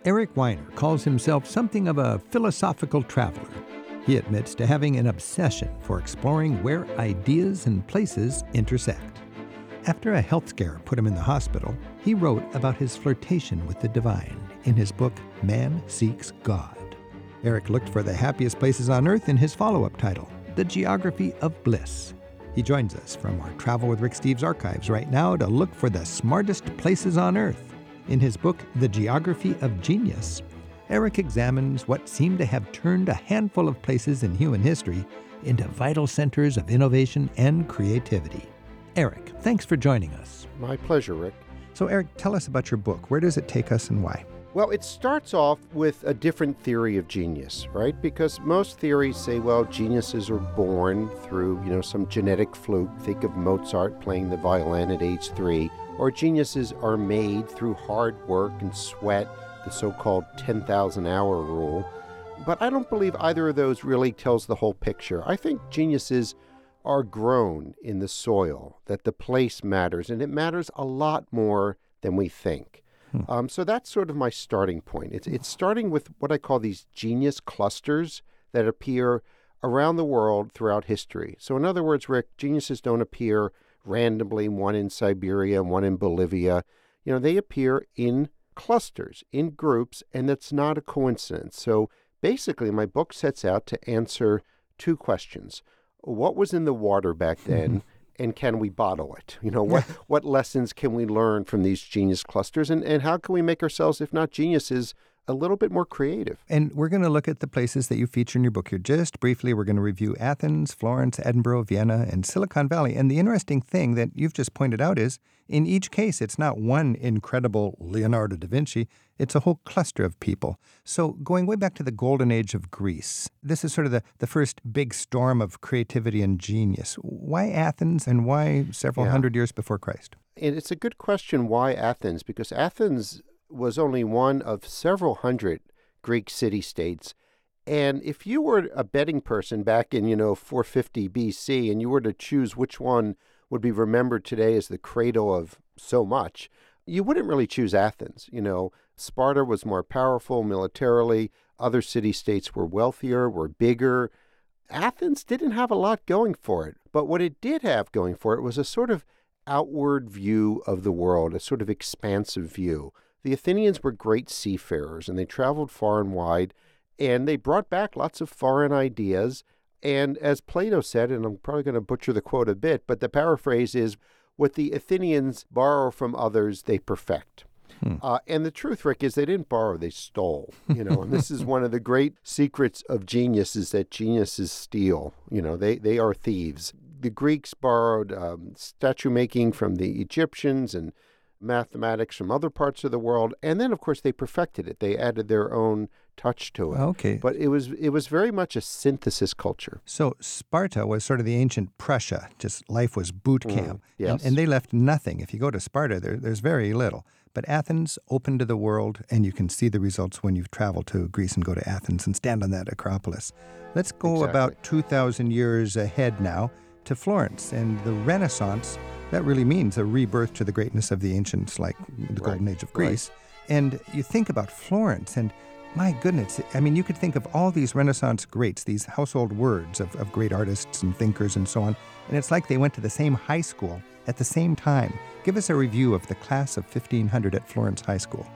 Eric Weiner calls himself something of a philosophical traveler. He admits to having an obsession for exploring where ideas and places intersect. After a health scare put him in the hospital, he wrote about his flirtation with the divine in his book, Man Seeks God. Eric looked for the happiest places on earth in his follow-up title, The Geography of Bliss. He joins us from our Travel with Rick Steves archives right now to look for the smartest places on earth. In his book, The Geography of Genius, Eric examines what seem to have turned a handful of places in human history into vital centers of innovation and creativity. Eric, thanks for joining us. My pleasure, Rick. So, Eric, tell us about your book. Where does it take us and why? Well, it starts off with a different theory of genius, right? Because most theories say, well, geniuses are born through, some genetic fluke. Think of Mozart playing the violin at age 3. Or geniuses are made through hard work and sweat, the so-called 10,000-hour rule. But I don't believe either of those really tells the whole picture. I think geniuses are grown in the soil, that the place matters, and it matters a lot more than we think. So that's sort of my starting point. It's starting with what I call these genius clusters that appear around the world throughout history. So in other words, Rick, geniuses don't appear randomly, one in Siberia and one in Bolivia. They appear in clusters, in groups, and that's not a coincidence. So basically, my book sets out to answer two questions. What was in the water back then, and can we bottle it? What lessons can we learn from these genius clusters, and how can we make ourselves, if not geniuses, a little bit more creative? And we're going to look at the places that you feature in your book here. Just briefly, we're going to review Athens, Florence, Edinburgh, Vienna, and Silicon Valley. And the interesting thing that you've just pointed out is, in each case, it's not one incredible Leonardo da Vinci. It's a whole cluster of people. So going way back to the golden age of Greece, this is sort of the first big storm of creativity and genius. Why Athens, and why several hundred years before Christ? And it's a good question, why Athens? Because Athens was only one of several hundred Greek city-states. And if you were a betting person back in, 450 BC, and you were to choose which one would be remembered today as the cradle of so much, you wouldn't really choose Athens. Sparta was more powerful militarily. Other city-states were wealthier, were bigger. Athens didn't have a lot going for it. But what it did have going for it was a sort of outward view of the world, a sort of expansive view. The Athenians were great seafarers, and they traveled far and wide, and they brought back lots of foreign ideas. And as Plato said, and I'm probably going to butcher the quote a bit, but the paraphrase is, what the Athenians borrow from others, they perfect. And the truth, Rick, is they didn't borrow, they stole. And this is one of the great secrets of genius, is that geniuses steal. They are thieves. The Greeks borrowed statue making from the Egyptians and mathematics from other parts of the world, and then of course they perfected it. They added their own touch to it. Okay. But it was very much a synthesis culture. So Sparta was sort of the ancient Prussia, just life was boot camp. Yes. And they left nothing. If you go to Sparta, there's very little. But Athens opened to the world, and you can see the results when you travel to Greece and go to Athens and stand on that Acropolis. Let's go about 2,000 years ahead now to Florence and the Renaissance. That really means a rebirth to the greatness of the ancients, like the Golden Age of Greece. And you think about Florence, and my goodness, you could think of all these Renaissance greats, these household words of great artists and thinkers and so on, and it's like they went to the same high school at the same time. Give us a review of the class of 1500 at Florence High School.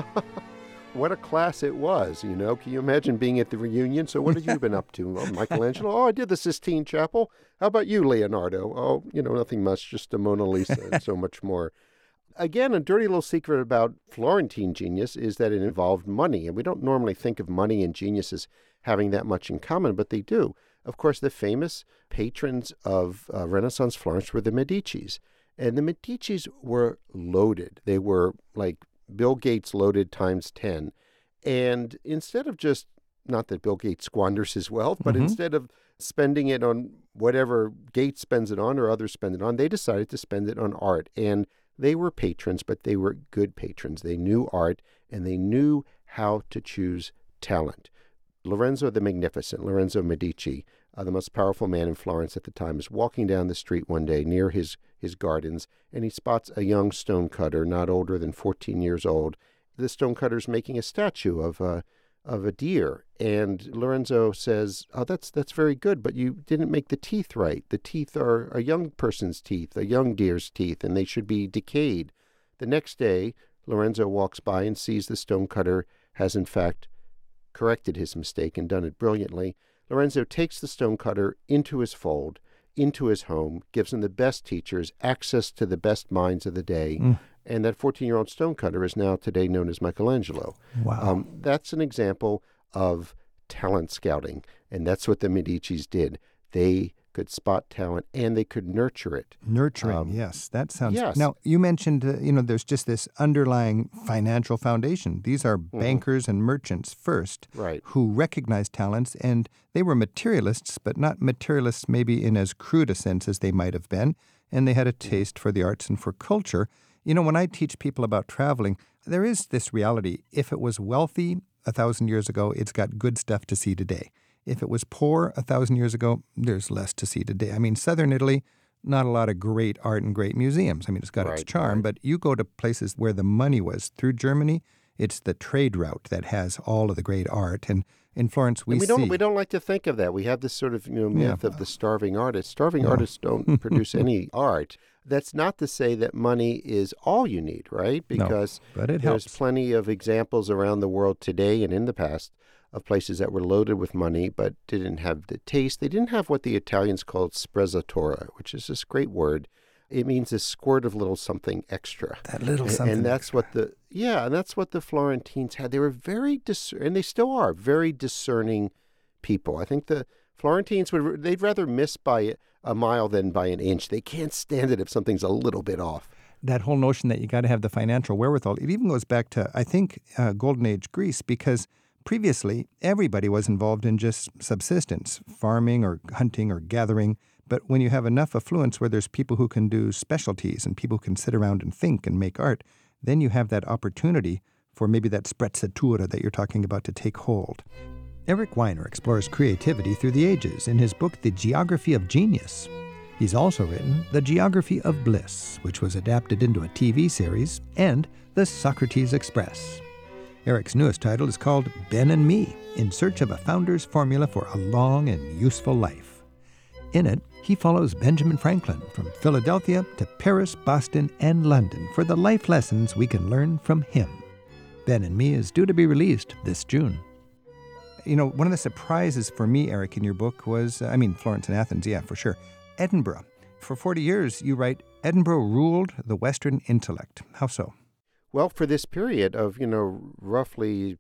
What a class it was, Can you imagine being at the reunion? So what have you been up to? Well, Michelangelo? Oh, I did the Sistine Chapel. How about you, Leonardo? Oh, nothing much, just a Mona Lisa and so much more. Again, a dirty little secret about Florentine genius is that it involved money. And we don't normally think of money and genius as having that much in common, but they do. Of course, the famous patrons of Renaissance Florence were the Medicis. And the Medicis were loaded. They were like Bill Gates loaded times 10. And instead of just, not that Bill Gates squanders his wealth, but instead of spending it on whatever Gates spends it on or others spend it on, they decided to spend it on art. And they were patrons, but they were good patrons. They knew art, and they knew how to choose talent. Lorenzo the Magnificent, Lorenzo Medici, the most powerful man in Florence at the time, is walking down the street one day near his gardens, and he spots a young stonecutter, not older than 14 years old, the stonecutter's making a statue of a deer, and Lorenzo says, "Oh, that's very good, but you didn't make the teeth right. The teeth are a young person's teeth, a young deer's teeth, and they should be decayed." The next day, Lorenzo walks by and sees the stonecutter has in fact corrected his mistake and done it brilliantly. Lorenzo takes the stonecutter into his fold, into his home, gives him the best teachers, access to the best minds of the day, and that 14-year-old stonecutter is now today known as Michelangelo. Wow. That's an example of talent scouting, and that's what the Medicis did. They could spot talent, and they could nurture it. Nurturing, yes. That sounds... Yes. Now, you mentioned, there's just this underlying financial foundation. These are bankers and merchants first, Right. who recognized talents, and they were materialists, but not materialists maybe in as crude a sense as they might have been, and they had a taste for the arts and for culture. When I teach people about traveling, there is this reality. If it was wealthy 1,000 years ago, it's got good stuff to see today. If it was poor 1,000 years ago, there's less to see today. I mean, southern Italy, not a lot of great art and great museums. I mean, it's got its charm, but you go to places where the money was. Through Germany, it's the trade route that has all of the great art. And in Florence, we don't like to think of that. We have this sort of myth of the starving artist. Starving artists don't produce any art. That's not to say that money is all you need, right? Because but it there's helps. plenty of examples around the world today and in the past of places that were loaded with money but didn't have the taste. They didn't have what the Italians called sprezzatura, which is this great word. It means a squirt of little something extra. That little something and that's extra. and that's what the Florentines had. They were very and they still are very discerning people. I think the Florentines they'd rather miss by a mile than by an inch. They can't stand it if something's a little bit off. That whole notion that you got to have the financial wherewithal, it even goes back to, I think, Golden Age Greece, because previously everybody was involved in just subsistence, farming or hunting or gathering. But when you have enough affluence where there's people who can do specialties and people who can sit around and think and make art, then you have that opportunity for maybe that sprezzatura that you're talking about to take hold. Eric Weiner explores creativity through the ages in his book, The Geography of Genius. He's also written The Geography of Bliss, which was adapted into a TV series, and The Socrates Express. Eric's newest title is called Ben and Me, in search of a founder's formula for a long and useful life. In it, he follows Benjamin Franklin from Philadelphia to Paris, Boston, and London for the life lessons we can learn from him. Ben and Me is due to be released this June. One of the surprises for me, Eric, in your book was, Florence and Athens, yeah, for sure. Edinburgh. For 40 years, you write, Edinburgh ruled the Western intellect. How so? Well, for this period of, roughly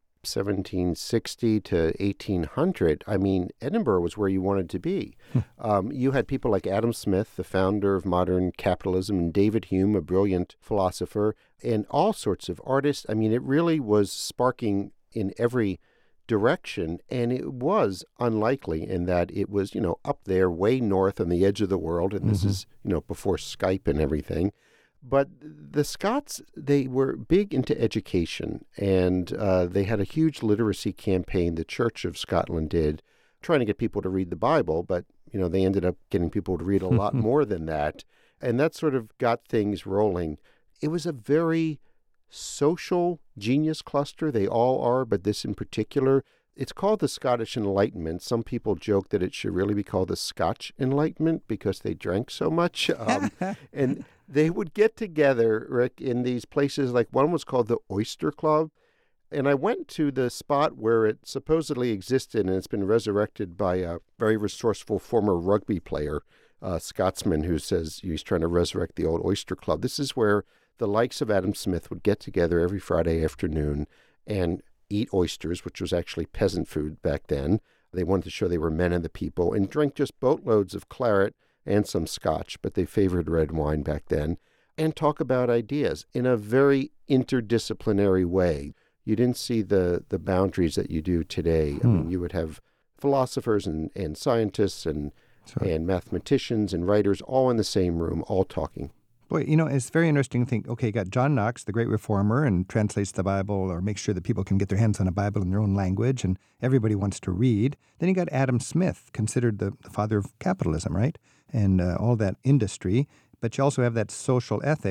1760 to 1800, Edinburgh was where you wanted to be. You had people like Adam Smith, the founder of modern capitalism, and David Hume, a brilliant philosopher, and all sorts of artists. It really was sparking in every direction, and it was unlikely in that it was, up there way north on the edge of the world, and this is, before Skype and everything. But the Scots, they were big into education, and they had a huge literacy campaign the Church of Scotland did, trying to get people to read the Bible, but, they ended up getting people to read a lot more than that, and that sort of got things rolling. It was a very social genius cluster. They all are, but this in particular. It's called the Scottish Enlightenment. Some people joke that it should really be called the Scotch Enlightenment because they drank so much. And they would get together, Rick, in these places. Like one was called the Oyster Club. And I went to the spot where it supposedly existed, and it's been resurrected by a very resourceful former rugby player, Scotsman, who says he's trying to resurrect the old Oyster Club. This is where the likes of Adam Smith would get together every Friday afternoon and eat oysters, which was actually peasant food back then. They wanted to show they were men of the people, and drink just boatloads of claret and some scotch, but they favored red wine back then, and talk about ideas in a very interdisciplinary way. You didn't see the boundaries that you do today. You would have philosophers and scientists and mathematicians and writers all in the same room, all talking. Boy, it's very interesting to think, okay, you got John Knox, the great reformer, and translates the Bible or makes sure that people can get their hands on a Bible in their own language, and everybody wants to read. Then you got Adam Smith, considered the father of capitalism, right? And all that industry. But you also have that social ethic.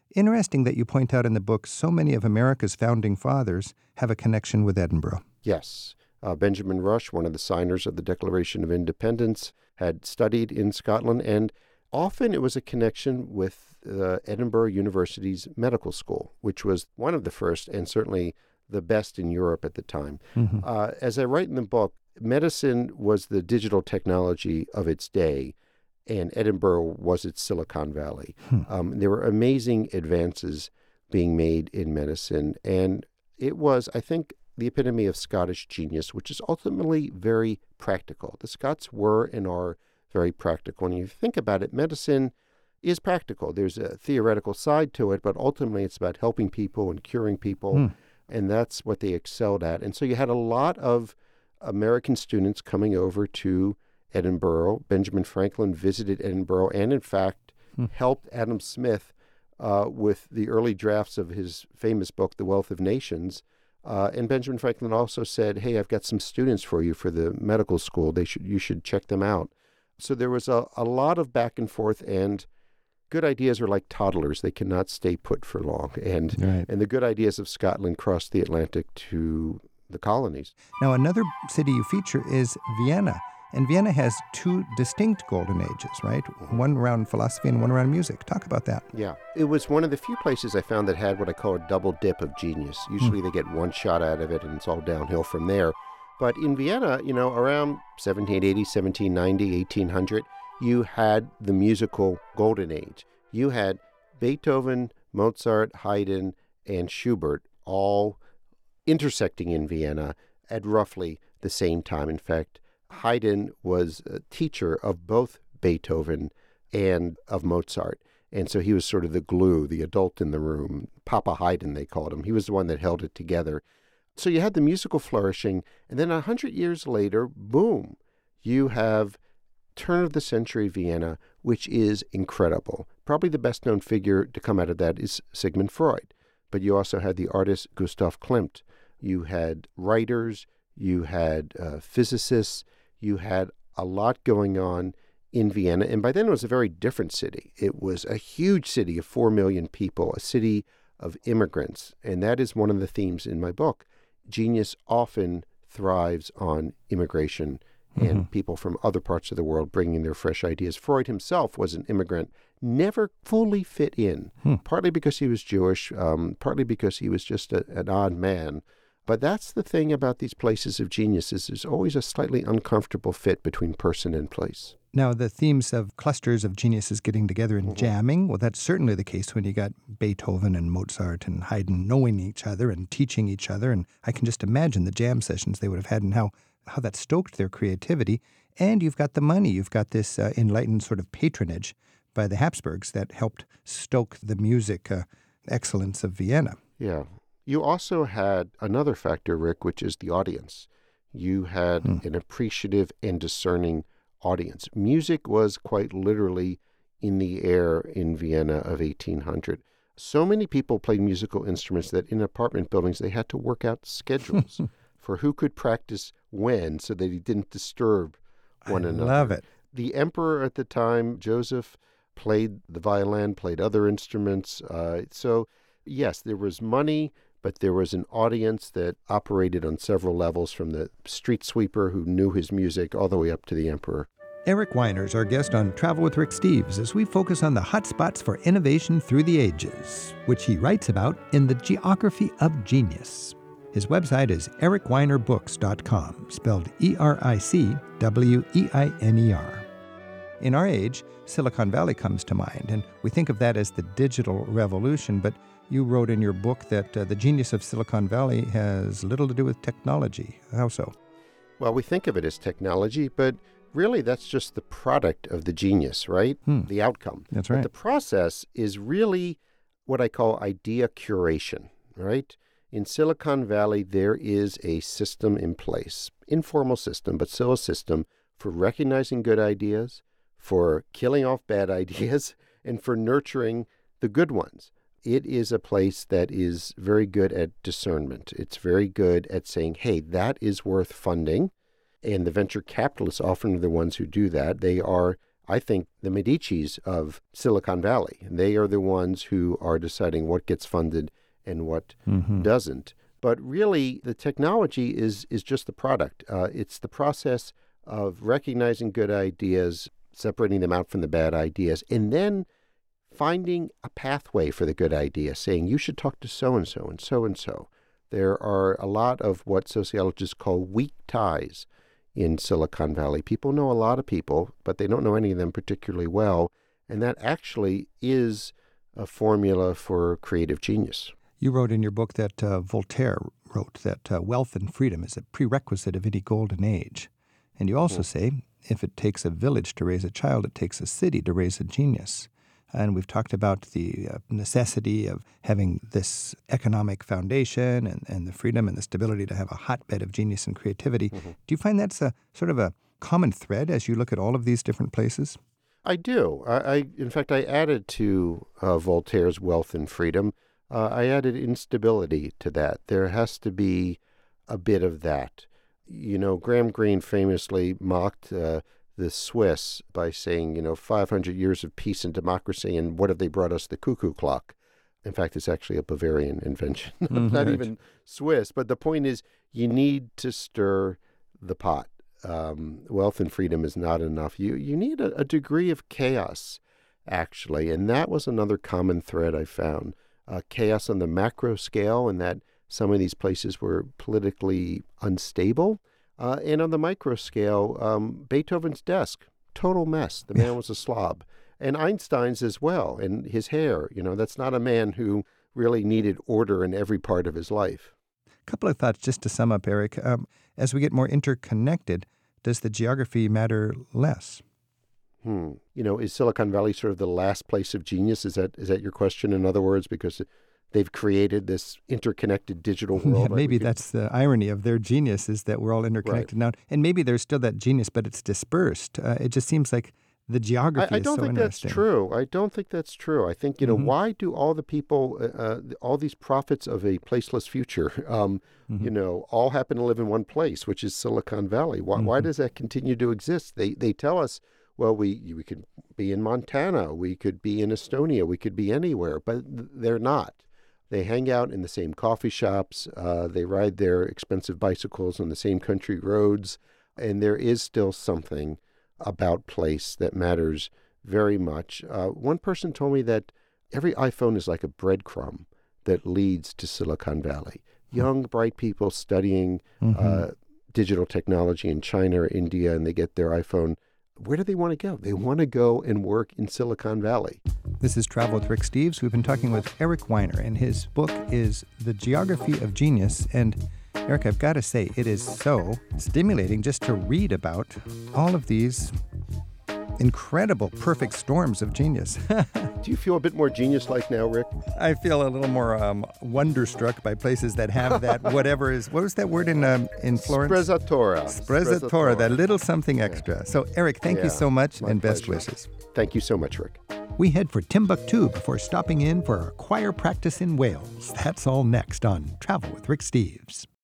Interesting that you point out in the book so many of America's founding fathers have a connection with Edinburgh. Yes. Benjamin Rush, one of the signers of the Declaration of Independence, had studied in Scotland, and often it was a connection with Edinburgh University's medical school, which was one of the first and certainly the best in Europe at the time. Mm-hmm. As I write in the book, medicine was the digital technology of its day, and Edinburgh was its Silicon Valley. There were amazing advances being made in medicine, and it was, I think, the epitome of Scottish genius, which is ultimately very practical. The Scots were and are very practical. When you think about it, medicine is practical. There's a theoretical side to it, but ultimately it's about helping people and curing people, and that's what they excelled at. And so you had a lot of American students coming over to Edinburgh. Benjamin Franklin visited Edinburgh and, in fact, helped Adam Smith with the early drafts of his famous book, The Wealth of Nations. And Benjamin Franklin also said, hey, I've got some students for you for the medical school. You should check them out. So there was a lot of back and forth, and good ideas are like toddlers. They cannot stay put for long. And the good ideas of Scotland crossed the Atlantic to the colonies. Now, another city you feature is Vienna. And Vienna has two distinct golden ages, right? One around philosophy and one around music. Talk about that. Yeah. It was one of the few places I found that had what I call a double dip of genius. Usually they get one shot out of it and it's all downhill from there. But in Vienna, around 1780, 1790, 1800, you had the musical golden age. You had Beethoven, Mozart, Haydn, and Schubert all intersecting in Vienna at roughly the same time. In fact, Haydn was a teacher of both Beethoven and of Mozart. And so he was sort of the glue, the adult in the room. Papa Haydn, they called him. He was the one that held it together. So you had the musical flourishing. And then 100 years later, boom, you have turn of the century Vienna, which is incredible. Probably the best known figure to come out of that is Sigmund Freud. But you also had the artist Gustav Klimt. You had writers. You had physicists. You had a lot going on in Vienna. And by then it was a very different city. It was a huge city of 4 million people, a city of immigrants. And that is one of the themes in my book. Genius often thrives on immigration and people from other parts of the world bringing their fresh ideas. Freud himself was an immigrant, never fully fit in, partly because he was Jewish, partly because he was just an odd man. But that's the thing about these places of geniuses. There's always a slightly uncomfortable fit between person and place. Now, the themes of clusters of geniuses getting together and jamming, well, that's certainly the case when you got Beethoven and Mozart and Haydn knowing each other and teaching each other. And I can just imagine the jam sessions they would have had and how that stoked their creativity. And you've got the money. You've got this enlightened sort of patronage by the Habsburgs that helped stoke the music excellence of Vienna. Yeah. You also had another factor, Rick, which is the audience. You had an appreciative and discerning audience. Music was quite literally in the air in Vienna of 1800. So many people played musical instruments that in apartment buildings they had to work out schedules for who could practice when so that he didn't disturb one another. I love it. The emperor at the time, Joseph, played the violin, played other instruments. So, yes, there was money, but there was an audience that operated on several levels, from the street sweeper who knew his music all the way up to the emperor. Eric Weiner is our guest on Travel with Rick Steves as we focus on the hot spots for innovation through the ages, which he writes about in The Geography of Genius. His website is ericweinerbooks.com, spelled ERICWEINER. In our age, Silicon Valley comes to mind, and we think of that as the digital revolution, but you wrote in your book that the genius of Silicon Valley has little to do with technology. How so? Well, we think of it as technology, but really that's just the product of the genius, right? The outcome. That's right. But the process is really what I call idea curation, right? In Silicon Valley, there is a system in place, informal system, but still a system for recognizing good ideas, for killing off bad ideas, and for nurturing the good ones. It is a place that is very good at discernment. It's very good at saying, hey, that is worth funding. And the venture capitalists often are the ones who do that. They are I think, the Medicis of Silicon Valley. They are the ones who are deciding what gets funded and what doesn't. But really, the technology is just the product. It's the process of recognizing good ideas, separating them out from the bad ideas, and then finding a pathway for the good idea, saying you should talk to so-and-so and so-and-so. There are a lot of what sociologists call weak ties in Silicon Valley. People know a lot of people, but they don't know any of them particularly well, and that actually is a formula for creative genius. You wrote in your book that Voltaire wrote that wealth and freedom is a prerequisite of any golden age. And you also say, if it takes a village to raise a child, it takes a city to raise a genius. And we've talked about the necessity of having this economic foundation and the freedom and the stability to have a hotbed of genius and creativity. Do you find that's a sort of a common thread as you look at all of these different places? I do. In fact, I added to Voltaire's wealth and freedom, I added instability to that. There has to be a bit of that. You know, Graham Greene famously mocked the Swiss by saying, 500 years of peace and democracy, and what have they brought us? The cuckoo clock. In fact, it's actually a Bavarian invention, not even Swiss. But the point is, you need to stir the pot. Wealth and freedom is not enough. You need a degree of chaos, actually. And that was another common thread I found. Chaos on the macro scale, and that some of these places were politically unstable. And on the micro scale, Beethoven's desk, total mess. The man was a slob. And Einstein's as well, and his hair. That's not a man who really needed order in every part of his life. A couple of thoughts just to sum up, Eric. As we get more interconnected, does the geography matter less? Is Silicon Valley sort of the last place of genius? Is that your question, in other words, because they've created this interconnected digital world? Yeah, maybe that's the irony of their genius, is that we're all interconnected now. And maybe there's still that genius, but it's dispersed. It just seems like the geography is so interesting. I don't think that's true. I don't think that's true. I think, why do all the people, all these prophets of a placeless future, all happen to live in one place, which is Silicon Valley? Why does that continue to exist? They tell us, well, we could be in Montana, we could be in Estonia, we could be anywhere, but they're not. They hang out in the same coffee shops, they ride their expensive bicycles on the same country roads, and there is still something about place that matters very much. One person told me that every iPhone is like a breadcrumb that leads to Silicon Valley. Young, bright people studying digital technology in China or India, and they get their iPhone. Where do they want to go? They want to go and work in Silicon Valley. This is Travel with Rick Steves. We've been talking with Eric Weiner, and his book is The Geography of Genius. And Eric, I've got to say, it is so stimulating just to read about all of these incredible, perfect storms of genius. Do you feel a bit more genius-like now, Rick? I feel a little more wonderstruck by places that have that whatever is, what was that word in Florence? Sprezzatura, that little something extra. So, Eric, thank you so much, and best wishes. Thank you so much, Rick. We head for Timbuktu before stopping in for a choir practice in Wales. That's all next on Travel with Rick Steves.